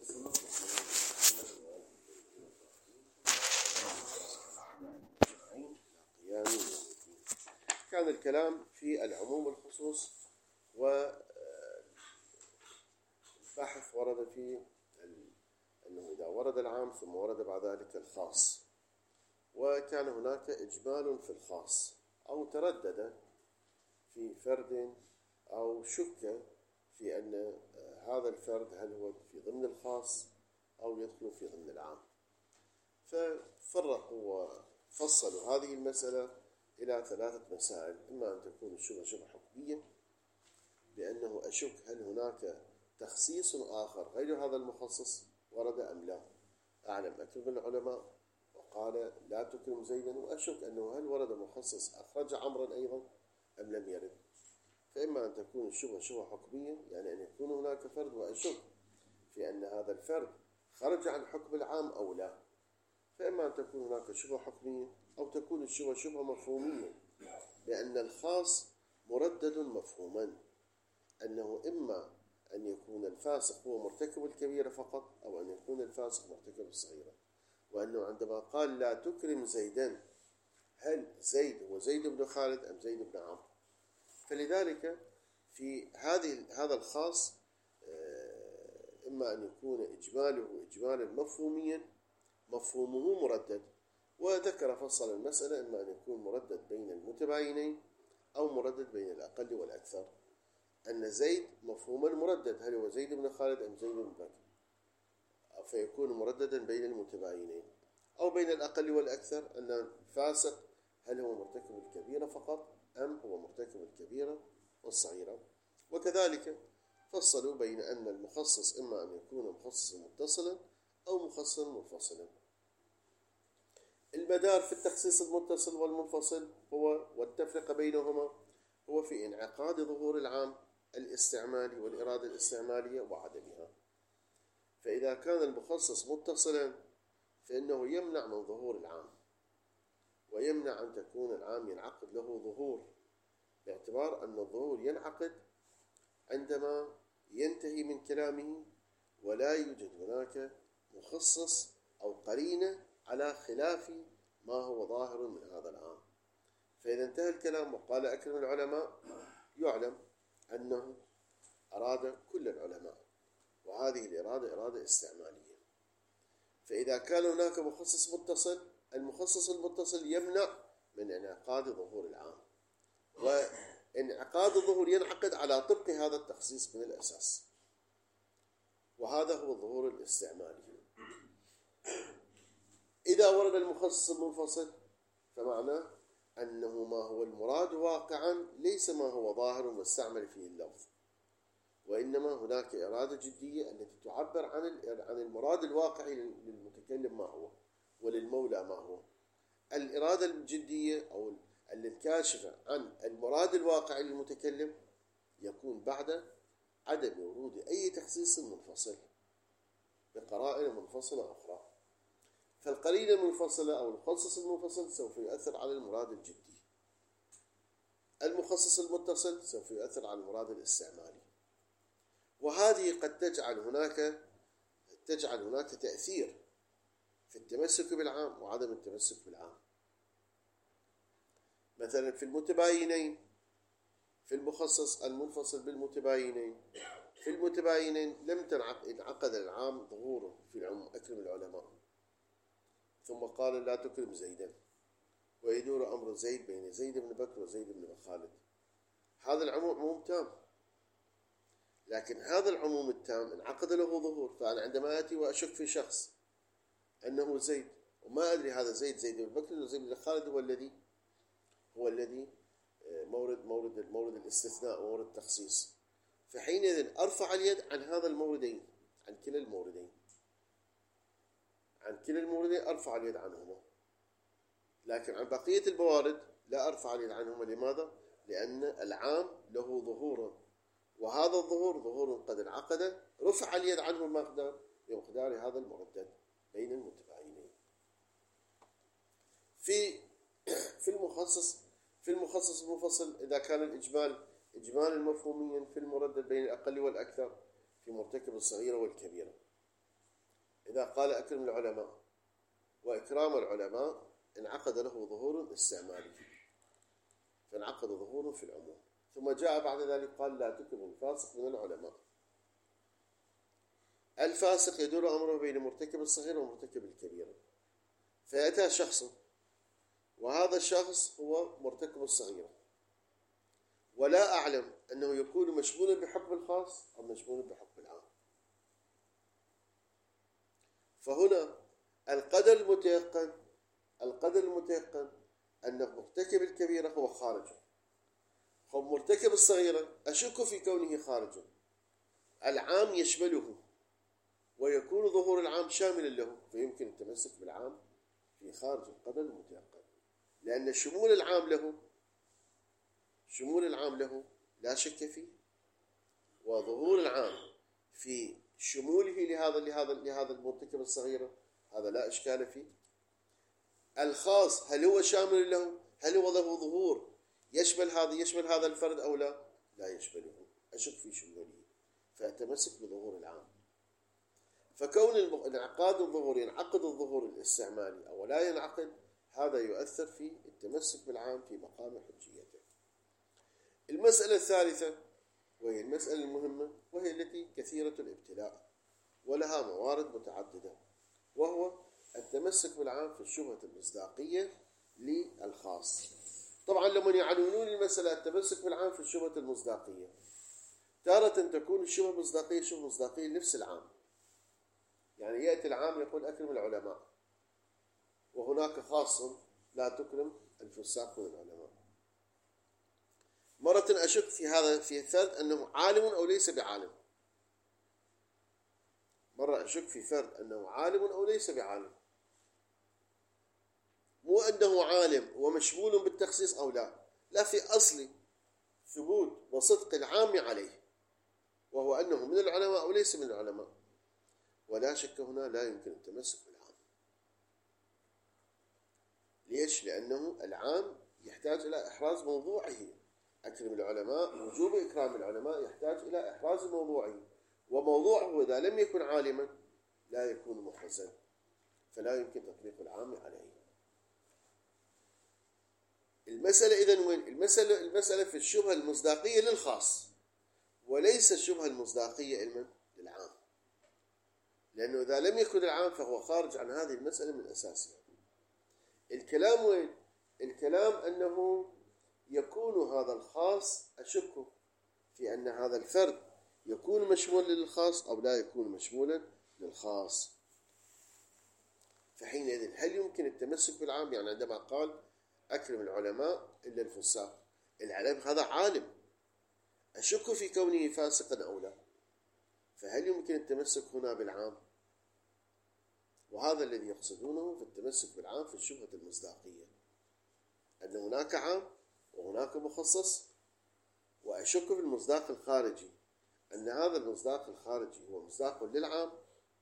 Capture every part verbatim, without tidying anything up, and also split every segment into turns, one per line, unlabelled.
كان الكلام في العموم والخصوص، والبحث ورد فيه أنه إذا ورد العام ثم ورد بعد ذلك الخاص، وكان هناك إجمال في الخاص أو تردد في فرد أو شك في أن هذا الفرد هل هو في ضمن الخاص أو يدخل في ضمن العام، ففرقوا وفصلوا هذه المسألة إلى ثلاثة مسائل. إما أن تكون الشبهة شبهة حكمية بأنه أشك هل هناك تخصيص آخر غير هذا المخصص ورد أم لا. أعلم أكثر من العلماء وقال لا تكرم زيدا، وأشك أنه هل ورد مخصص أخرج عمرا أيضا أم لم يرد. فإما أن تكون الشبهة شبهة حكمية، يعني أن يكون هناك فرد وأشك في أن هذا الفرد خرج عن حكم العام أو لا، فإما أن تكون هناك شبهة حكمية أو تكون الشبهة شبهة مفهومية، لأن الخاص مردد مفهوما، أنه إما أن يكون الفاسق هو مرتكب الكبيرة فقط، أو أن يكون الفاسق مرتكب الصغيرة. وأنه عندما قال لا تكرم زيدا، هل زيد هو زيد بن خالد أم زيد بن عمرو؟ فلذلك في هذه هذا الخاص إما أن يكون إجماله إجمالا مفهوميا مفهومه مردد، وذكر فصل المسألة إما أن يكون مردد بين المتباينين أو مردد بين الأقل والأكثر. أن زيد مفهوما مردد، هل هو زيد بن خالد أم زيد بن بكر؟ فيكون مرددا بين المتباينين. أو بين الأقل والأكثر، أن الفاسق هل هو مرتكب الكبيرة فقط أم هو مرتكب الكبيرة والصغيرة. وكذلك فصلوا بين أن المخصص إما أن يكون مخصصا متصلا أو مخصصا منفصلا. المدار في التخصيص المتصل والمنفصل هو والتفرقة بينهما هو في انعقاد ظهور العام الاستعمالي والإرادة الاستعمالية وعدمها. فإذا كان المخصص متصلا فإنه يمنع من ظهور العام، ويمنع أن تكون العام ينعقد له ظهور، باعتبار أن الظهور ينعقد عندما ينتهي من كلامه ولا يوجد هناك مخصص أو قرينة على خلاف ما هو ظاهر من هذا العام. فإذا انتهى الكلام وقال أكرم العلماء، يعلم أنه أراد كل العلماء، وهذه الإرادة إرادة استعمالية. فإذا كان هناك مخصص متصل، المخصص المتصل يمنع من انعقاد ظهور العام، وانعقاد الظهور ينعقد على طبق هذا التخصيص من الأساس، وهذا هو الظهور الاستعمالي. إذا ورد المخصص المنفصل فمعناه أنه ما هو المراد واقعا ليس ما هو ظاهر واستعمل فيه اللفظ، وإنما هناك إرادة جدية التي تعبر عن عن المراد الواقعي للمتكلم ما هو، وللمولى ما هو. الإرادة الجدية أو الكاشفة عن المراد الواقعي للمتكلم يكون بعد عدم ورود أي تخصيص منفصل بقرائن منفصلة أخرى. فالقرينة المنفصلة أو المخصص المنفصل سوف يؤثر على المراد الجدي، المخصص المتصل سوف يؤثر على المراد الاستعمالي، وهذه قد تجعل هناك تجعل هناك تأثير في التمسك بالعام وعدم التمسك بالعام. مثلا في المتباينين، في المخصص المنفصل بالمتباينين، في المتباينين لم تنعقد العام ظهوره في العموم أكرم العلماء، ثم قال لا تكرم زيدا، ويدور أمر زيد بين زيد بن بكر وزيد بن خالد. هذا العموم عموم تام، لكن هذا العموم التام انعقد له ظهور. فأنا عندما آتي وأشك في شخص أنه زيد وما أدري هذا زيد زيد بن بكر وزيد بن خالد هو الذي هو الذي مورد مورد المورد الاستثناء ومورد التخصيص، فحينئذ أرفع اليد عن هذا الموردين، عن كلا الموردين عن كلا الموردين أرفع اليد عنهما، لكن عن بقية الموارد لا أرفع اليد عنهما. لماذا؟ لأن العام له ظهور، وهذا الظهور ظهور قد انعقد، رفع اليد عنه المقدار بمقدار هذا المردد بين المتباينين. في في المخصص في المخصص المنفصل، إذا كان الإجمال إجمالا مفهوميا في المردد بين الأقل والأكثر في مرتكب الصغيرة والكبيرة، إذا قال أكرم العلماء، وإكرام العلماء انعقد له ظهور استعمالي، فانعقد ظهور في العموم. ثم جاء بعد ذلك قال لا تكرم الفاسق من العلماء. الفاسق يدور أمره بين مرتكب الصغيرة ومرتكب الكبيرة، فيأتى شخص وهذا الشخص هو مرتكب الصغيرة، ولا أعلم أنه يكون مشمولا بحكم الخاص أو مشمولا بحكم العام. فهنا القدر المتيقن القدر المتيقن أن مرتكب الكبيرة هو خارج، مرتكب الصغيرة أشك في كونه خارج، العام يشمله ويكون ظهور العام شاملا له، فيمكن التمسك بالعام في خارج القدر المتيقن، لأن شمول العام له شمول العام له لا شك فيه، وظهور العام في شموله لهذا لهذا لهذا المرتكب الصغيرة هذا لا إشكال فيه. الخاص هل هو شامل له؟ هل هو له ظهور يشمل هذا يشمل هذا الفرد أو لا؟ لا يشمله، أشك في شموله، فأتمسك بظهور العام. فكون انعقاد الظهور ينعقد الظهور الاستعمالي أو لا ينعقد، هذا يؤثر في التمسك بالعام في مقام حجيته. المسألة الثالثة وهي المسألة المهمة، وهي التي كثيرة الابتلاء ولها موارد متعددة، وهو التمسك بالعام في الشبهة المصداقية للخاص. طبعا لما يعنونون المسألة التمسك بالعام في الشبهة المصداقية، تارة تكون الشبهة المصداقية شبهة مصداقية لنفس العام، يعني يأتي العام يقول أكرم العلماء، وهناك خاص لا تكرم الفساق من العلماء. مرة أشك في هذا في فرد أنه عالم أو ليس بعالم، مرة أشك في فرد أنه عالم أو ليس بعالم، مو أنه عالم ومشمول بالتخصيص أو لا، لا، في أصل ثبوت وصدق العام عليه، وهو أنه من العلماء أو ليس من العلماء، ولا شك هنا لا يمكن التمسك بالعام. ليش؟ لأنه العام يحتاج إلى إحراز موضوعه. أكرم العلماء، وجوب إكرام العلماء يحتاج إلى إحراز موضوعه، وموضوعه إذا لم يكن عالما لا يكون محرزا، فلا يمكن تطبيق العام عليه. المسألة إذن وين؟ المسألة المسألة في الشبهة المصداقية للخاص، وليس الشبهة المصداقية علما للعام، لأنه إذا لم يكن العام فهو خارج عن هذه المسألة من أساسها. الكلام وين؟ الكلام أنه يكون هذا الخاص، أشك في أن هذا الفرد يكون مشمول للخاص أو لا يكون مشمولا للخاص. فحينئذ هل يمكن التمسك بالعام؟ يعني عندما قال أكرم العلماء إلا الفساق، العلم هذا عالم، أشك في كونه فاسقا أو لا، فهل يمكن التمسك هنا بالعام؟ وهذا الذي يقصدونه في التمسك بالعام في الشبهة المصداقية، أن هناك عام وهناك مخصص، وأشك في المصداق الخارجي، أن هذا المصداق الخارجي هو مصداق للعام،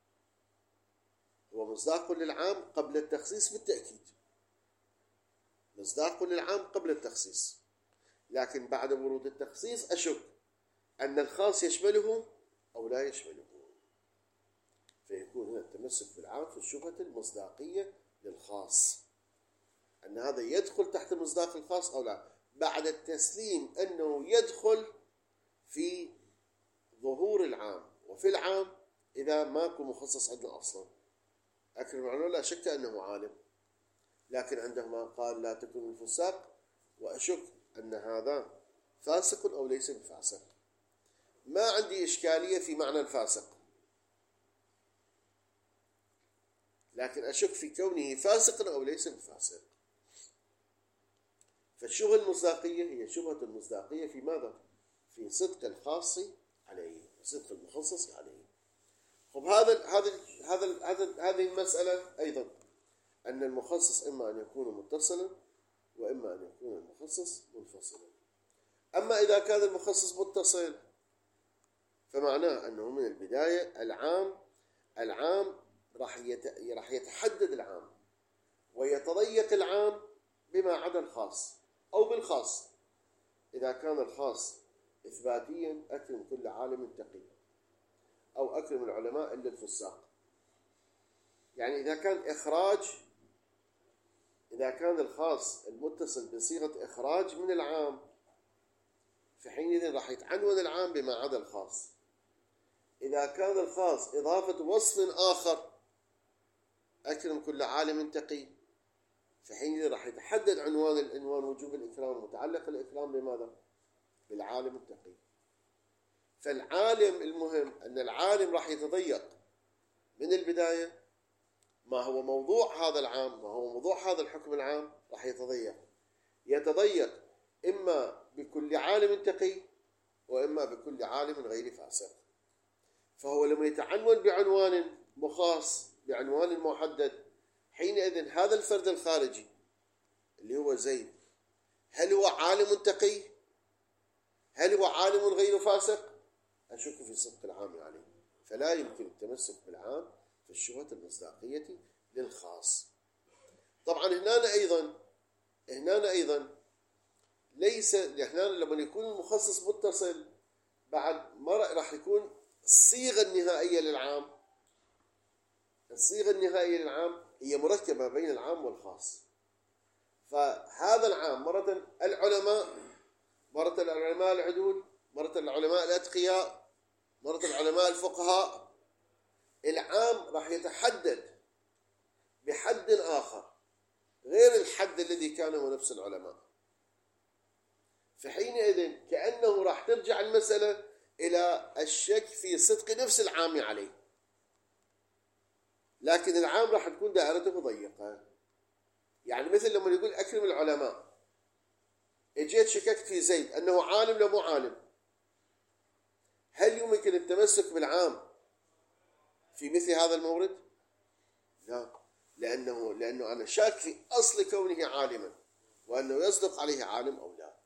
هو مصداق للعام قبل التخصيص بالتأكيد، مصداق للعام قبل التخصيص، لكن بعد ورود التخصيص أشك أن الخاص يشمله أو لا يشمله، فيكون هنا التمسك بالعام في الشبهة المصداقية للخاص، أن هذا يدخل تحت مصداق الخاص أو لا، بعد التسليم أنه يدخل في ظهور العام وفي العام إذا ماكو مخصص عندنا أصلا. أكرم العلماء لا شك أنه عالم، لكن عندما قال لا تكن الفساق، وأشك أن هذا فاسق أو ليس بفاسق، ما عندي إشكالية في معنى الفاسق، لكن أشك في كونه فاسق أو ليس بفاسق. فالشبهة المصداقية هي شبهة المصداقية في ماذا؟ في صدق الخاص عليه وصدق المخصص عليه. خب هذا هذا هذا هذا هذه المسألة أيضا، أن المخصص إما أن يكون متصلا وإما أن يكون المخصص منفصلا. أما إذا كان المخصص متصل فمعناه أنه من البداية العام العام راح راح يتحدد العام ويتضيق العام بما عدا الخاص أو بالخاص. إذا كان الخاص إثباتيا أكرم كل عالم تقي، أو أكرم العلماء إلا الفساق، يعني إذا كان إخراج إذا كان الخاص المتصل بصيغة إخراج من العام، فحينئذ راح يتعنون العام بما عدا الخاص. إذا كان الخاص إضافة وصف آخر، أكرم كل عالم تقي، فحينئذ راح يتحدد عنوان العنوان وجوب الإكرام، متعلق الإكرام بماذا؟ بالعالم التقي. فالعالم المهم أن العالم راح يتضيق من البداية. ما هو موضوع هذا العام، ما هو موضوع هذا الحكم العام، راح يتضيق يتضيق إما بكل عالم تقي وإما بكل عالم غير فاسق. فهو لما يتعنون بعنوان مخاص بعنوان محدد، حينئذ هذا الفرد الخارجي اللي هو زيد، هل هو عالم تقي؟ هل هو عالم غير فاسق؟ أشك في صدق العام عليه، فلا يمكن التمسك بالعام في الشبهة المصداقية للخاص. طبعا هنا أيضا هنا أيضا ليس هنا لما يكون المخصص متصل بعد مرة راح يكون الصيغة النهائية للعام الصيغة النهائية للعام هي مركبة بين العام والخاص. فهذا العام مرة العلماء، مرة العلماء العدول، مرة العلماء الأتقياء، مرة العلماء الفقهاء. العام راح يتحدد بحد آخر غير الحد الذي كان هو نفس العلماء. فحينئذ كأنه راح ترجع المسألة إلى الشك في صدق نفس العام عليه، لكن العام راح تكون دائرته ضيقة. يعني مثل لما يقول أكرم العلماء، اجيت شككت في زيد أنه عالم لو مو عالم، هل يمكن التمسك بالعام في مثل هذا المورد؟ لا، لأنه لأنه أنا شاك في أصل كونه عالما وأنه يصدق عليه عالم أو لا.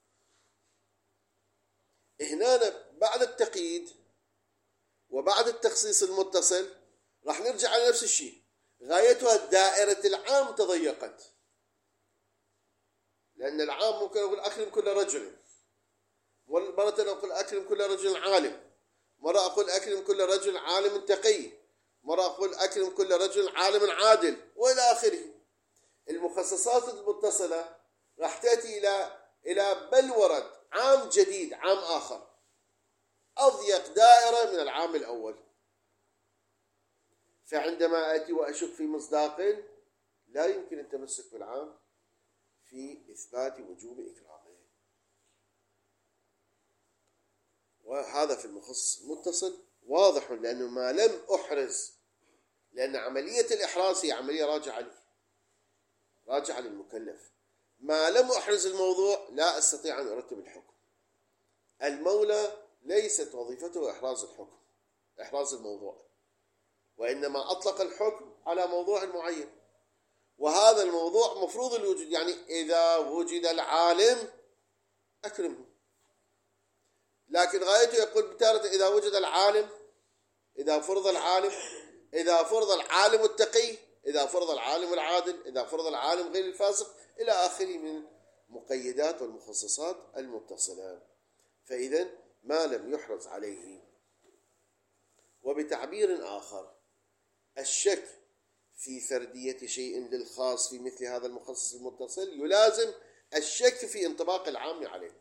هنا بعد التقييد وبعد التخصيص المتصل راح نرجع على نفس الشيء، غايتها دائرة العام تضيقت، لأن العام ممكن أقول أكرم كل رجل، مرة أقول أكرم كل رجل عالم، مرة أقول أكرم كل رجل عالم تقي، مرة أقول أكرم كل رجل عالم عادل، وإلى آخره. المخصصات المتصلة راح تأتي إلى إلى بلورة عام جديد، عام آخر أضيق دائرة من العام الأول. فعندما آتي وأشك في مصداق لا يمكن التمسك بالعام في إثبات وجوب إكرامه. وهذا في المخصص المتصل واضح، لأنه ما لم أحرز، لأن عملية الإحراز هي عملية راجعة لي راجعة للمكلف. ما لم أحرز الموضوع لا أستطيع أن أرتب الحكم. المولى ليست وظيفته إحراز الحكم إحراز الموضوع، وإنما أطلق الحكم على موضوع معين، وهذا الموضوع مفروض الوجود. يعني إذا وجد العالم أكرمه، لكن غايته يقول بتارة إذا وجد العالم، إذا فرض العالم، إذا فرض العالم التقي، إذا فرض العالم العادل، إذا فرض العالم غير الفاسق، إلى آخره من مقيدات والمخصصات المتصلة. فإذا ما لم يحرز عليه. وبتعبير آخر، الشك في فردية شيء للخاص في مثل هذا المخصص المتصل يلازم الشك في انطباق العام عليه،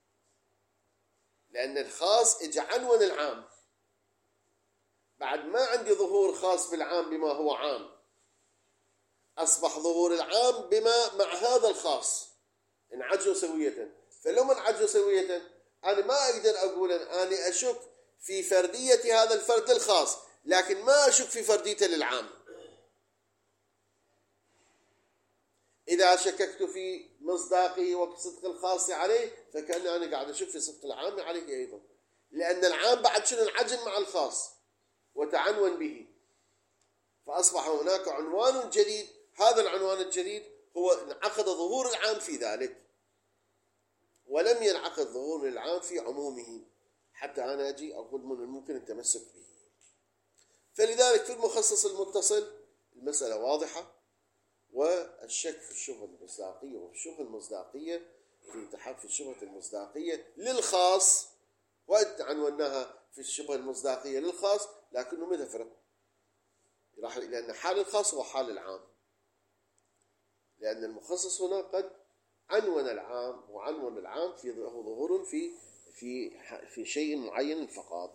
لأن الخاص اجى عنون العام، بعد ما عندي ظهور خاص بالعام بما هو عام، أصبح ظهور العام بما مع هذا الخاص انعجوا سوية. فلما انعجوا سوية أنا ما أقدر أقول أني أشك في فردية هذا الفرد الخاص، لكن ما أشك في فرديته للعام. إذا شككت في مصداقه وصدق الخاص عليه فكأني أنا قاعد أشك في صدق العام عليه أيضا، لأن العام بعد شنو انعجن مع الخاص وتعنون به، فأصبح هناك عنوان جديد. هذا العنوان الجديد هو انعقد ظهور العام في ذلك، ولم ينعقد ظهور العام في عمومه حتى أنا أجي أقول من الممكن التمسك به. فلذلك في المخصص المتصل المسألة واضحة، والشك في الشبهة المصداقية وفي الشبهة المصداقية في تحقق الشبهة المصداقية للخاص، وعنوناها في الشبهة المصداقية للخاص، لكنه متفرق. راح لأن حال الخاص هو حال العام، لأن المخصص هنا قد عنون العام، وعنون العام في ظهور في في في شيء معين فقط.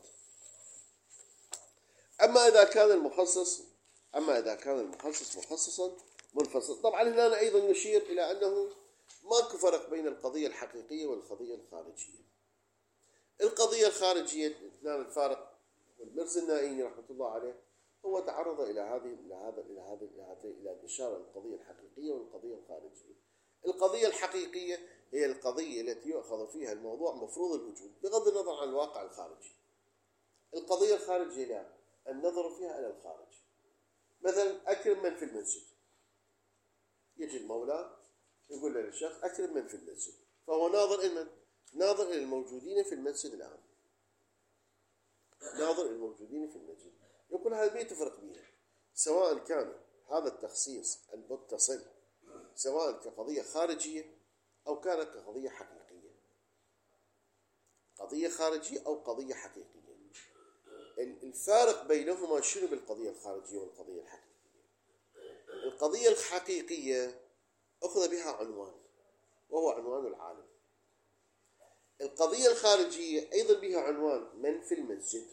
أما إذا كان المخصص أما إذا كان المخصص مخصصا منفصل، طبعا هنا أيضا يشير إلى أنه ماكو فرق بين القضية الحقيقية والقضية الخارجية. القضية الخارجية اثنان الفارق، والمرزي النائيني رحمة الله عليه هو تعرض إلى هذه إلى هذا إلى هذا إلى هذه إلى الإشارة القضية الحقيقية والقضية الخارجية. القضية الحقيقية هي القضية التي يؤخذ فيها الموضوع مفروض الوجود بغض النظر عن الواقع الخارجي. القضية الخارجية لا، النظر فيها إلى الخارج. مثلا أكرم من في المسجد، يجي المولى يقول للشخص أكرم من في المسجد، فهو ناظر إلى ناظر إلى الموجودين في المسجد الآن، ناظر إلى الموجودين في المسجد. يقول هذا ما تفرق بها، سواء كان هذا التخصيص المتصل سواء كقضية خارجية أو كانت كقضية حقيقية، قضية خارجية أو قضية حقيقية. الفارق بينهما شنو بالقضية الخارجية والقضية الحقيقية؟ القضية الحقيقية أخذ بها عنوان وهو عنوان العالم. القضية الخارجية أيضا بها عنوان من في المسجد،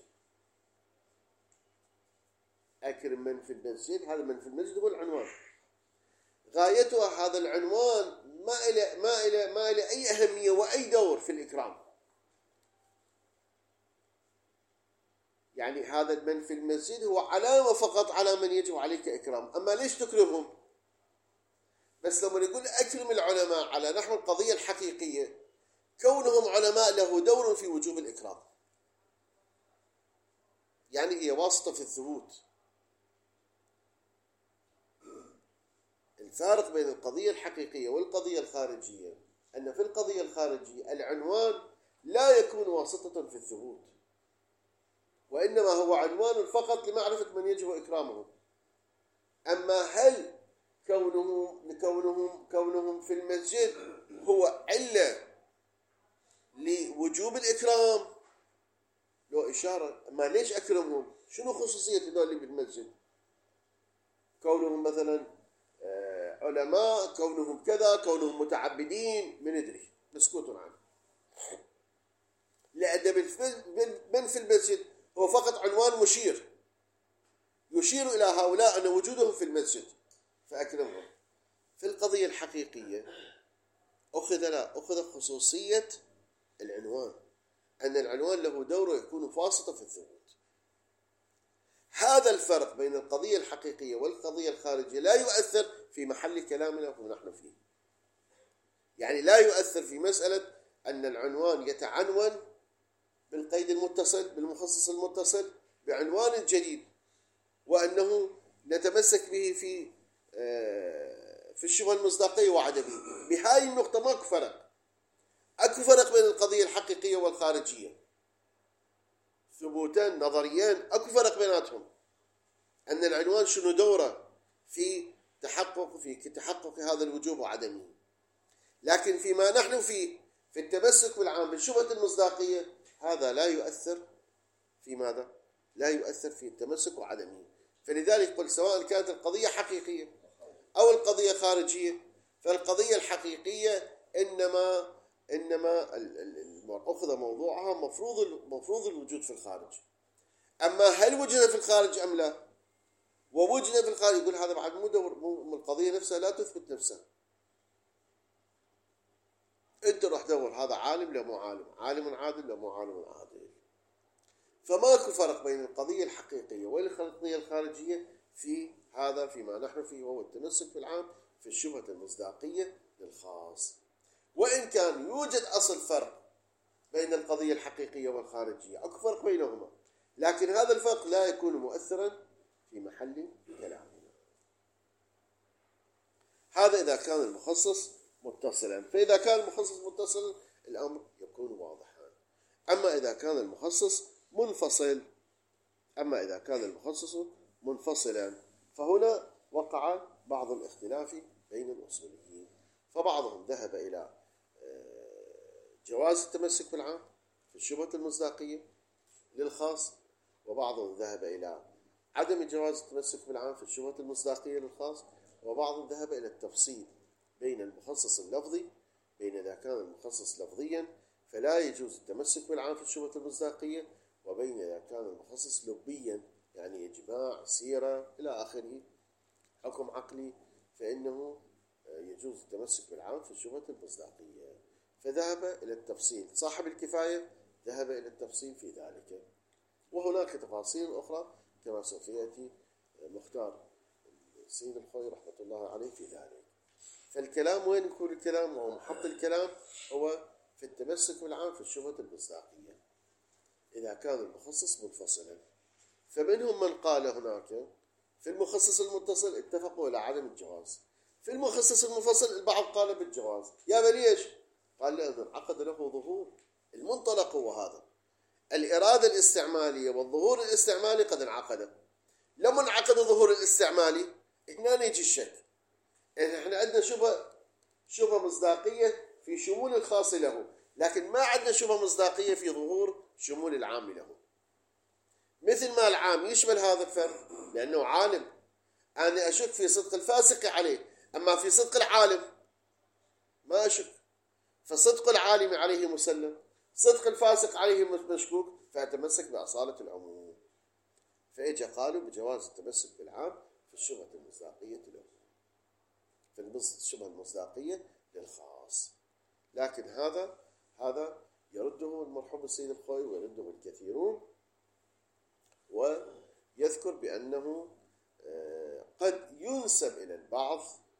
أكرم من في المسجد، هذا من في المسجد هو العنوان. غايتها هذا العنوان ما إلى ما إلى ما إلى أي أهمية وأي دور في الإكرام. يعني هذا من في المسجد هو علامة فقط على من يجب عليك إكرام. أما ليش تكرمهم؟ بس لما نقول أكرم العلماء على نحو القضية الحقيقية، كونهم علماء له دور في وجوب الإكرام، يعني هي واسطة في الثبوت. الفارق بين القضية الحقيقية والقضية الخارجية أن في القضية الخارجية العنوان لا يكون واسطة في الثبوت، وإنما هو عنوان فقط لمعرفة من يجب إكرامه. أما هل كونهم كونهم كونهم في المسجد هو علة لوجوب الإكرام؟ لو إشارة، ما ليش أكرمهم؟ شنو خصوصية هذول اللي بالمسجد؟ كونهم مثلا علماء، كونهم كذا، كونهم متعبدين، من يدري، مسكوت عنه. لأن من في المسجد هو فقط عنوان مشير يشير إلى هؤلاء أن وجودهم في المسجد فأكرمهم. في القضية الحقيقية أخذ لا أخذ خصوصية العنوان، أن العنوان له دور يكون فاسطة في الثبوت. هذا الفرق بين القضية الحقيقية والقضية الخارجية لا يؤثر في محل كلامنا ونحن فيه. يعني لا يؤثر في مسألة أن العنوان يتعنون بالقيد المتصل بالمخصص المتصل بعنوان جديد، وأنه نتمسك به في في الشبهة المصداقية وعدمه. بهاي النقطة ماكو فرق، أكو فرق بين القضية الحقيقية والخارجية، ثبوتان نظريان أكو فرق بيناتهم. أن العنوان شنو دوره في تحقق في تحقق هذا الوجوب وعدمه. لكن فيما نحن فيه في التمسك بالعام بالشبهة المصداقية هذا لا يؤثر في ماذا؟ لا يؤثر في التمسك وعدمه. فلذلك قل سواء كانت القضية حقيقية أو القضية خارجية، فالقضية الحقيقية إنما إنما أخذ موضوعها مفروض مفروض الوجود في الخارج. أما هل وجد في الخارج أم لا؟ ووجد في الخارج، يقول هذا بعد مو دور، مو القضية نفسها لا تثبت نفسها. أنت راح دور هذا عالم لا مو عالم، عالم عادل لا مو عالم عادل. فماكو فرق بين القضية الحقيقية والقضية الخارجية في هذا فيما نحن فيه، وهو التمسك بالعام في الشبهة المصداقية للخاص. وإن كان يوجد أصل فرق بين القضية الحقيقية والخارجية، أكو فرق بينهما، لكن هذا الفرق لا يكون مؤثرا في محل كلامنا. هذا إذا كان المخصص متصلا. فإذا كان المخصص متصلا الأمر يكون واضحا. أما إذا كان المخصص منفصل أما إذا كان المخصص منفصلا فهنا وقع بعض الاختلاف بين الأصوليين. فبعضهم ذهب إلى جواز التمسك بالعام في الشبهة المصداقية للخاص، وبعضهم ذهب إلى عدم جواز التمسك بالعام في الشبهة المصداقية للخاص، وبعضهم ذهب إلى التفصيل بين المخصص اللفظي، بين إذا كان المخصص لفظيا فلا يجوز التمسك بالعام في الشبهة المصداقية، وبين إذا كان المخصص لبيا يعني إجماع سيرة إلى آخره حكم عقلي فإنه يجوز التمسك بالعام في الشبهة المصداقية. فذهب إلى التفصيل، صاحب الكفاية ذهب إلى التفصيل في ذلك، وهناك تفاصيل أخرى كما سوف يأتي مختار السيد الخوي رحمة الله عليه في ذلك. فالكلام وين يكون الكلام وهو محط الكلام هو في التمسك بالعام في الشبهة المصداقية إذا كان المخصص منفصلا. فمنهم من قال هناك في المخصص المتصل اتفقوا على عدم الجواز، في المخصص المنفصل البعض قال بالجواز. يا ليش؟ قال لأن انعقد له ظهور. المنطلق هو هذا، الإرادة الاستعمالية والظهور الاستعمالي قد انعقد. لما انعقد الظهور الاستعمالي هنا يجي الشك. احنا عندنا شبهة شبهة مصداقية في شمول الخاص له، لكن ما عندنا شبهة مصداقية في ظهور شمول العام له. مثل ما العام يشمل هذا الفرد لأنه عالم، أنا أشك في صدق الفاسق عليه، أما في صدق العالم ما أشك. فصدق العالم عليه مسلم، صدق الفاسق عليه مشكوك، فأتمسك بأصالة العموم. فإجا قالوا بجواز التمسك بالعام في الشبهة المصداقية له، في الشبهة المصداقية للخاص. لكن هذا هذا يرده المرحوم السيد الخوي ويرده الكثيرون، ويذكر بأنه قد ينسب إلى البعض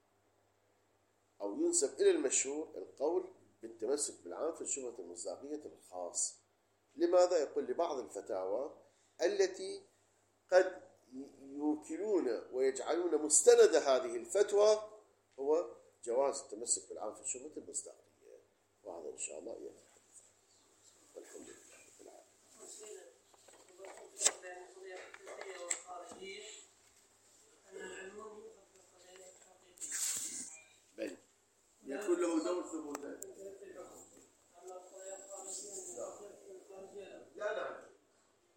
أو ينسب إلى المشهور القول بالتمسك بالعام في الشبهة المصداقية للخاص. لماذا؟ يقول لبعض الفتاوى التي قد يوكلون ويجعلون مستند هذه الفتوى هو جواز التمسك بالعام في الشبهة المصداقية، وهذا إن شاء الله يتحدث. والحمد لله رب العالمين. بل يكون له دور ثبوت